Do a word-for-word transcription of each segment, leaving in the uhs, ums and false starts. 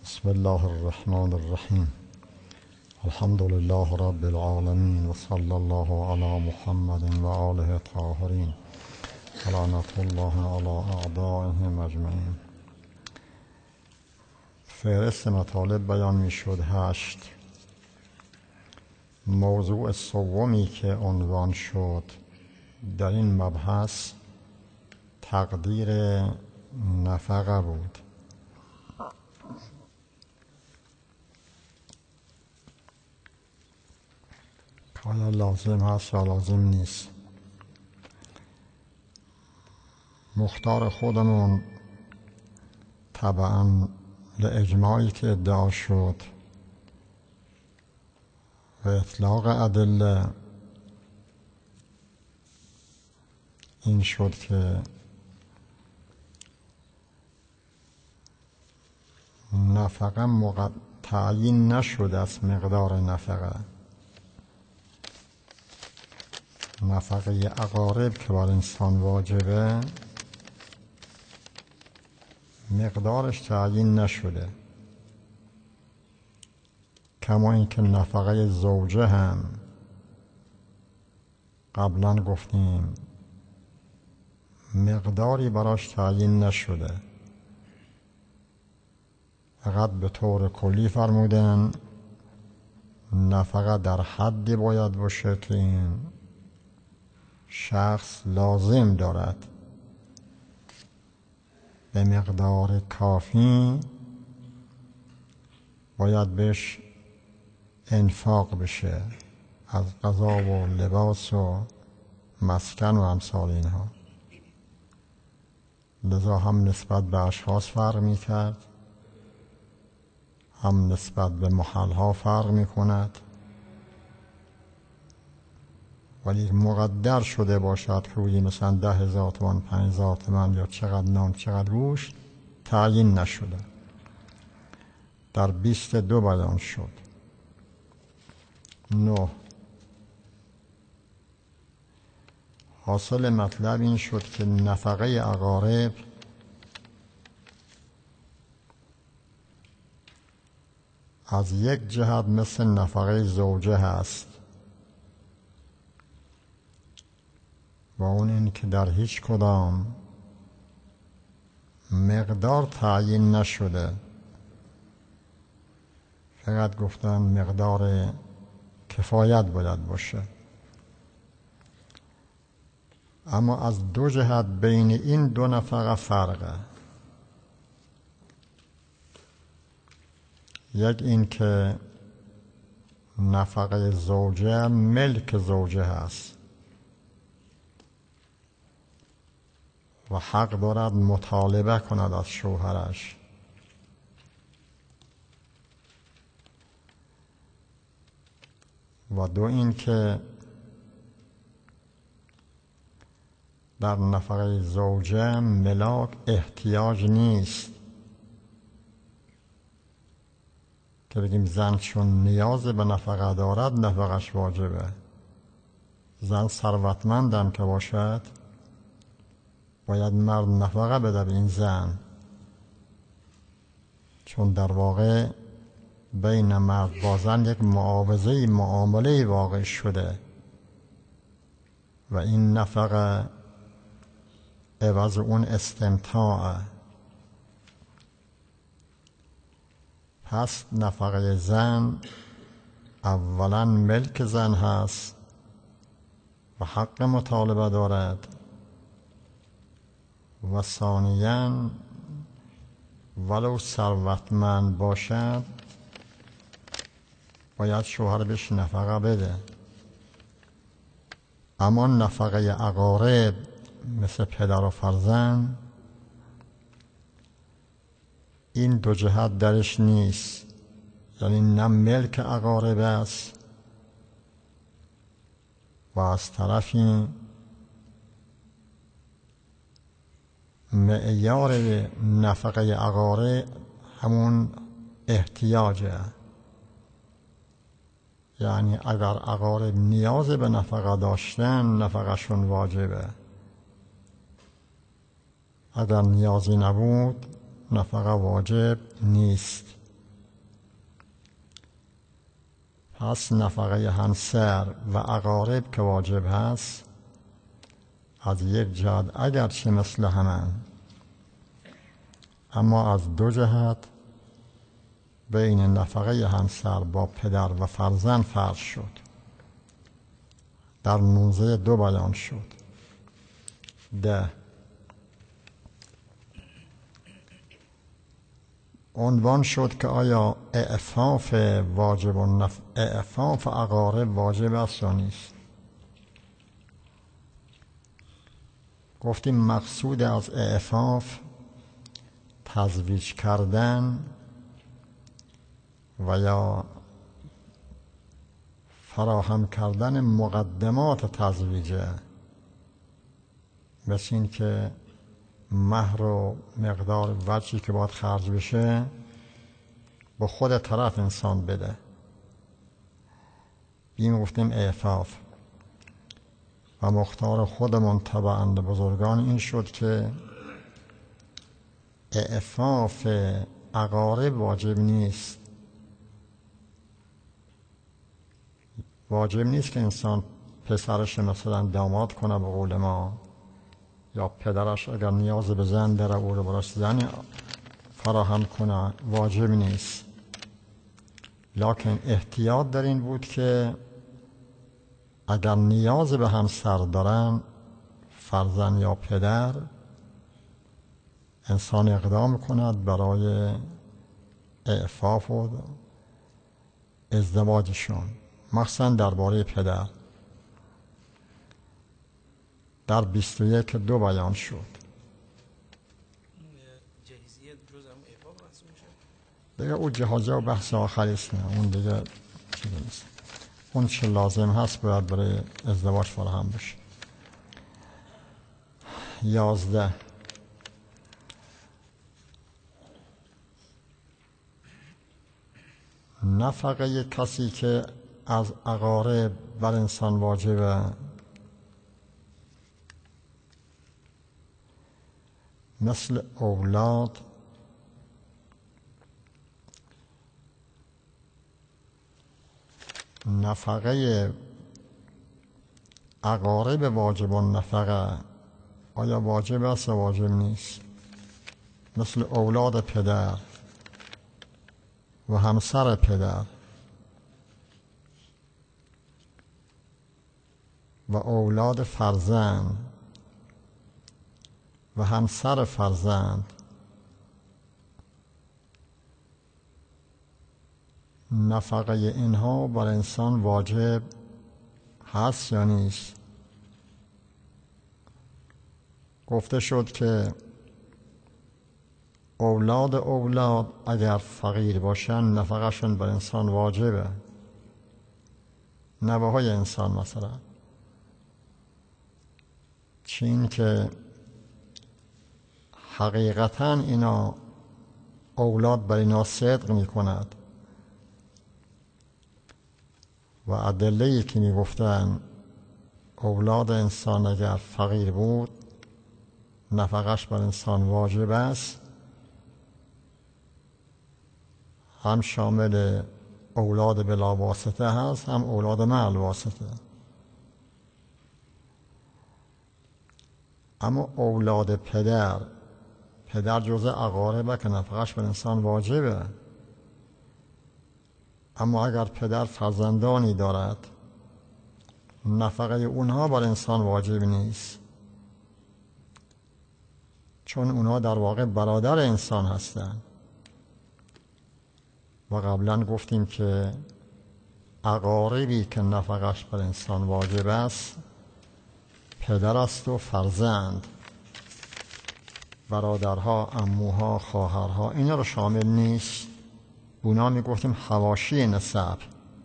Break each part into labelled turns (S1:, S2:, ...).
S1: بسم الله الرحمن الرحیم. الحمد لله رب العالمین و صلی الله علی محمد و آله الطاهرین و لعنت الله علی اعدائهم اجمعین. فهرست مطالب بیان می شد هشت. موضوع سومی که عنوان شد در این مبحث تقدیر نفقه بود. آیا لازم هست یا لازم نیست؟ مختار خودمون طبعا لإجماعی که ادعا شد و اطلاق ادله این شد که نفقه مقد... تعیین نشده از مقدار نفقه. نفقه اقارب که بر انسان واجبه مقدارش تعیین نشده، کما اینکه نفقه زوجه هم قبلا گفتیم مقداری براش تعیین نشده، فقط به طور کلی فرمودن نفقه در حدی باید باشه که این شخص لازم دارد، به مقدار کافی باید بهش انفاق بشه از غذا و لباس و مسکن و امثال اینها. لذا هم نسبت به اشخاص فرق می کرد، هم نسبت به محلها فرق می کند، ولی مقدر شده باشد که روی مثلا ده هزار تومان، پنج هزار تومان یا چقدر نان چقدر گوشت تعیین نشده. در بیست دو بیان شد. نه. حاصل مطلب این شد که نفقه اقارب از یک جهت مثل نفقه زوجه هست، و اون این که در هیچ کدام مقدار تعیین نشده، فقط گفتن مقدار کفایت باید باشه. اما از دو جهت بین این دو نفقه فرقه. یک این که نفقه زوجه ملک زوجه هست و حق دارد مطالبه کند از شوهرش، و دو این که در نفقه زوجه ملاک احتیاج نیست که بگیم زن چون نیاز به نفقه دارد نفقش واجبه. زن ثروتمندم که باشد باید مرد نفقه بده به این زن، چون در واقع بین مرد با زن یک معاوضه معامله واقع شده و این نفقه عوض اون استمتاع. پس نفقه زن اولا ملک زن هست و حق مطالبه دارد، و ثانیاً ولو ثروتمند باشد باید شوهر بهش نفقه بده. اما نفقه اقارب مثل پدر و فرزند این دو جهت درش نیست، یعنی نه ملک اقارب است و از طرفی معیار نفقه اقارب همون احتیاجه، یعنی اگر اقارب نیاز به نفقه داشتن نفقهشون واجبه، اگر نیازی نبود نفقه واجب نیست. پس نفقه همسر و اقارب که واجب هست از یک جهت اگرچه مثل همن، اما از دو جهت بین نفقه همسر با پدر و فرزند فرض شد. در موضع دو بیان شد. ده عنوان شد که آیا اعفاف واجب و نف... اعفاف اقارب واجب است یا نیست. گفتیم مقصود از اعفاف تزویج کردن و یا فراهم کردن مقدمات تزویجه، مثل این که مهر و مقدار وجهی که باید خرج بشه با خود طرف انسان بده. این گفتیم اعفاف. و مختار خودمون تبعاً بزرگان این شد که اعفاف اقارب واجب نیست. واجب نیست که انسان پسرش مثلا داماد کنه به قول ما، یا پدرش اگر نیاز به زن داره او رو براش زن فراهم کنه، واجب نیست. لکن احتیاط در این بود که اگر نیاز به همسر دارن فرزند یا پدر، انسان اقدام کند برای اعفاف و ازدواجشون، مخصوصا درباره پدر. در بیست و یک دو بیان شد.
S2: جهیزیت جز هم اعفاف محسوب میشه؟
S1: دیگه اون جهازه و بحث آخری است، نه اون دیگه چیزی نیست. اون چه لازم هست باید برای ازدواج فراهم بشه. یازده نفقه کسی که از اقارب بر انسان واجبه مثل اولاد، نفقه اقارب واجب و نفقه آیا واجب است یا واجب نیست؟ مثل اولاد پدر و همسر پدر و اولاد فرزند و همسر فرزند. نفقه اینها بر انسان واجب هست یا نیست؟ گفته شد که اولاد اولاد اگر فقیر باشن نفقهشون بر انسان واجبه. نوه‌های انسان مثلا، چین که حقیقتا اینا اولاد بر اینا صدق می کند و ادله‌ای که می گفتن اولاد انسان اگر فقیر بود نفقهش بر انسان واجب است، هم شامل اولاد بلا واسطه هست هم اولاد مع الواسطه. اما اولاد پدر پدر جزء اقاربه که نفقهش بر انسان واجبه، اما اگر پدر فرزندانی دارد نفقه اونها بر انسان واجب نیست، چون اونها در واقع برادر انسان هستند. و قبلا گفتیم که اقاربی که نفقهش بر انسان واجب است پدر است و فرزند، برادرها، عموها، خواهرها، اینا رو شامل نیست. اونا می گفتیم حواشی نسب.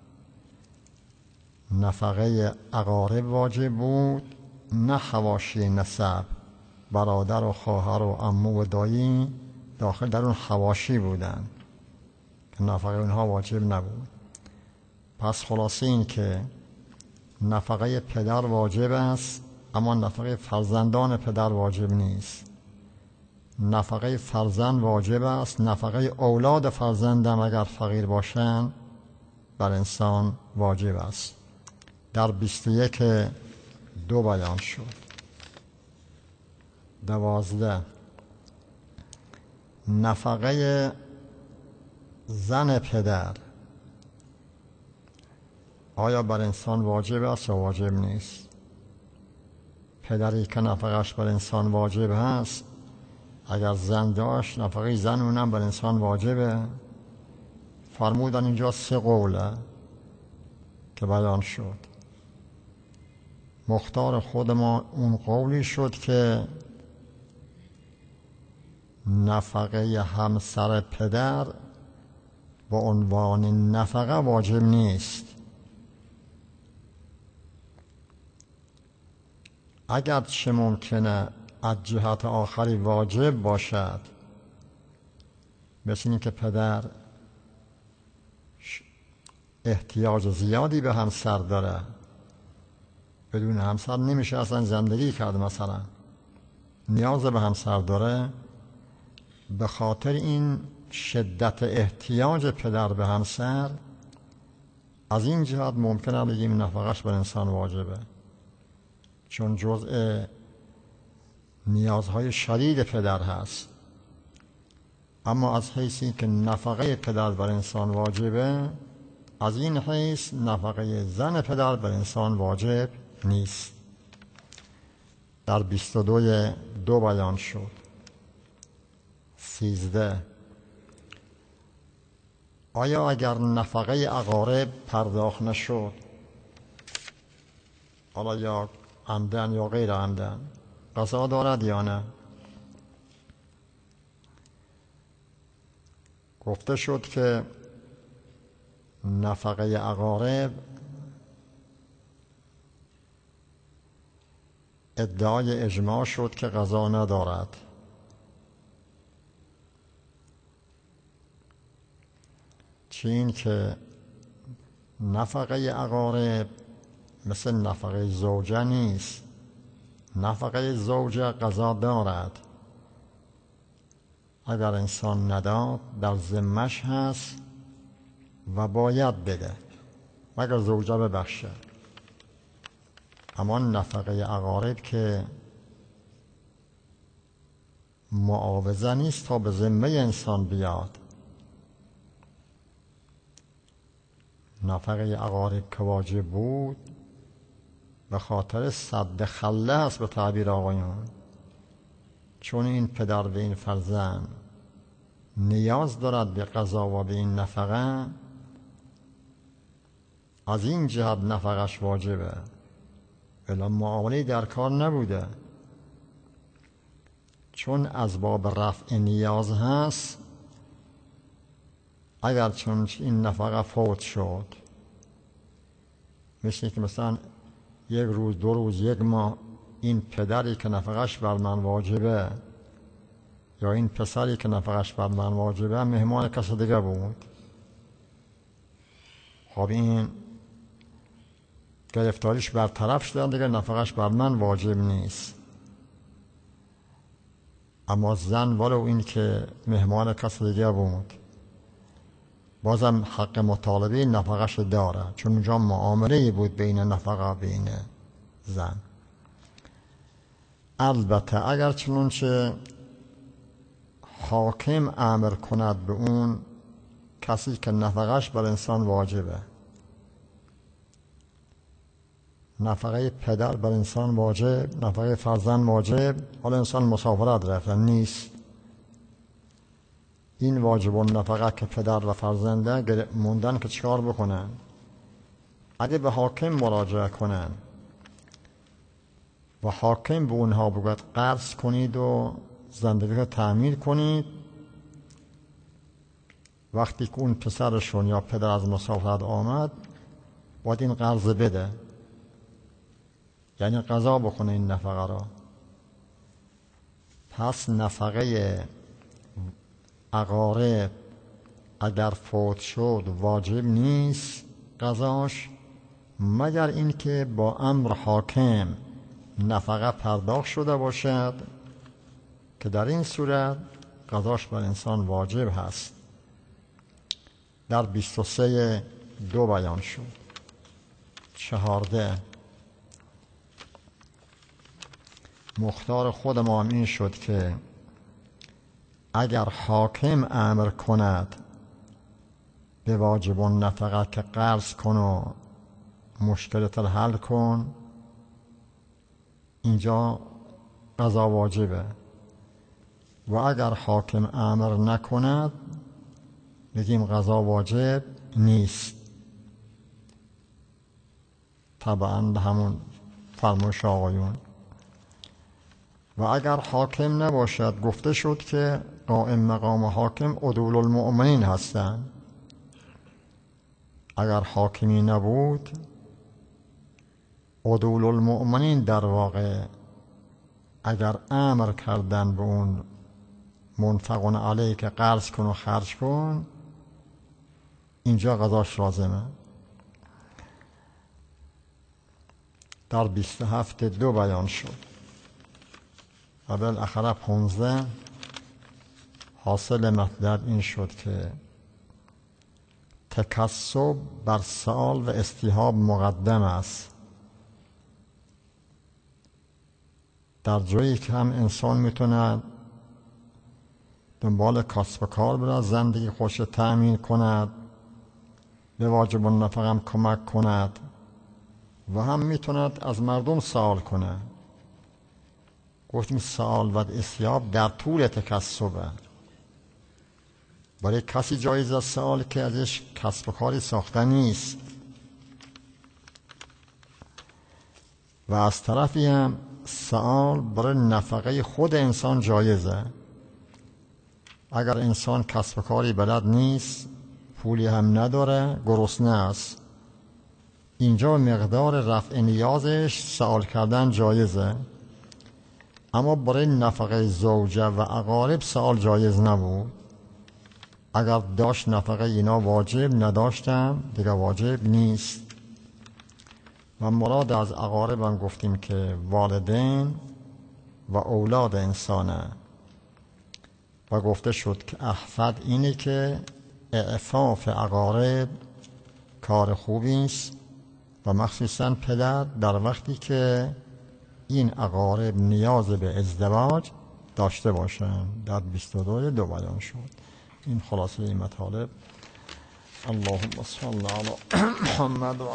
S1: نفقه اقارب واجب بود، نه حواشی نسب. برادر و خواهر و عمو و دایی داخل در اون حواشی بودن که نفقه اونها واجب نبود. پس خلاصه این که نفقه پدر واجب است، اما نفقه فرزندان پدر واجب نیست. نفقه فرزند واجب است، نفقه اولاد فرزندم اگر فقیر باشن بر انسان واجب است. در بیست و یک دو بیان شد. دوازده، نفقه زن پدر آیا بر انسان واجب است یا واجب نیست؟ پدری که نفقهش بر انسان واجب هست، اگر زن داشت نفقه زن اونم بر انسان واجبه. فرمودن اینجا سه قوله که بیان شد. مختار خود ما اون قولی شد که نفقه همسر پدر با عنوان نفقه واجب نیست. اگرچه ممکنه از جهت آخری واجب باشد، مثل این که پدر احتیاج زیادی به همسر داره، بدون همسر نمیشه اصلا زندگی کرد، مثلا نیاز به همسر داره، به خاطر این شدت احتیاج پدر به همسر از این جهت ممکنه بگیم نفقهش بر انسان واجبه، چون جزء نیازهای شدید پدر هست. اما از حیثی که نفقه پدر بر انسان واجبه، از این حیث نفقه زن پدر بر انسان واجب نیست. در بیست و دو دو بیان شد. سیزده، آیا اگر نفقه اقارب پرداخت نشد، حالا یا عمدن یا غیر عمدن، قضا دارد یا نه؟ گفته شد که نفقه اقارب ادعای اجماع شد که قضا ندارد. چین که نفقه اقارب مثل نفقه زوجه نیست. نفقه زوجه قضا دارد، اگر انسان نداد در ذمه‌اش هست و باید بده مگر زوجه ببخشه. اما نفقه اقارب که معاوضه نیست تا به ذمه انسان بیاد. نفقه اقارب که واجب بود به خاطر سد خله است به تعبیر آقایون، چون این پدر و این فرزند نیاز دارد به قضا و به این نفقه، از این جهت نفقش واجبه، الا معامله در کار نبوده. چون از باب رفع نیاز هست، اگر چون این نفقه فوت شد، مثل که مثلا یک روز دو روز یک ماه این پدری که نفقش بر من واجبه یا این پسری که نفقش بر من واجبه مهمان کس دیگه بود، خب این گرفتاریش برطرف شده دیگه، نفقش بر من واجب نیست. اما زن ولو این که مهمان کس دیگه بود بازم حق مطالبه نفقش داره، چون اونجا معامله بود بین نفقه بین زن. البته اگر چنانچه حاکم امر کند به اون کسی که نفقش بر انسان واجبه، نفقه پدر بر انسان واجب، نفقه فرزند واجب، حالا انسان مسافرت رفتن نیست، این واجب و نفقه که پدر و فرزنده موندن که چیکار بکنن؟ اگه به حاکم مراجعه کنن و حاکم به اونها بگوید قرض کنید و زندگی رو تعمیر کنید، وقتی که اون پسرشون یا پدر از مسافرت آمد باید این قرض بده، یعنی قضا بکنه این نفقه را. پس نفقه اقارب اگر فوت شد واجب نیست قضاش، مگر اینکه با امر حاکم نفقه پرداخت شده باشد که در این صورت قضاش بر انسان واجب هست. در بیست و سه دو بیان شد. چهارده، مختار خود ما این شد که اگر حاکم امر کند به واجب النفقه که قرض کن و مشکلت رو حل کن، اینجا قضا واجبه. و اگر حاکم امر نکند بگیم قضا واجب نیست، طبعا به همون فرمایش آقایون. و اگر حاکم نباشد، گفته شد که قائم مقام حاکم عدول المؤمنین هستند. اگر حاکمی نبود، عدول المؤمنین در واقع اگر امر کردن به اون منفقون علیه که قرض کن و خرج کن، اینجا قضاش لازمه. در بیست و هفت دو بیان شد. و بالاخره پونزده، حاصل مطلب این شد که تکسب بر سؤال و استیهاب مقدم است. در جایی که هم انسان میتونه دنبال کسب و کار بره، زندگی خوش تأمین کند، به واجب النفقه هم کمک کند، و هم میتوند از مردم سوال کنه. گفتیم سوال و استیاب در طول تکسبه. برای کسی جایز است سوال که ازش کسب و کاری ساخته نیست. و از طرفی هم سوال برای نفقه خود انسان جایزه. اگر انسان کسب و کاری بلد نیست، پولی هم نداره، گرسنه است، اینجا مقدار رفع نیازش سوال کردن جایزه. اما برای نفقه زوجه و اقارب سوال جایز نبود. اگر داشت نفقه اینا واجب، نداشتم دیگه واجب نیست. و مراد از اقارب هم گفتیم که والدین و اولاد انسانه. و گفته شد که احفد اینه که اعفاف اقارب کار خوبی است، و مخصوصا پدر در وقتی که این اقارب نیاز به ازدواج داشته باشن. در بیست و دو دو بیان شد. این خلاصه این مطالب. اللهم صل علی محمد و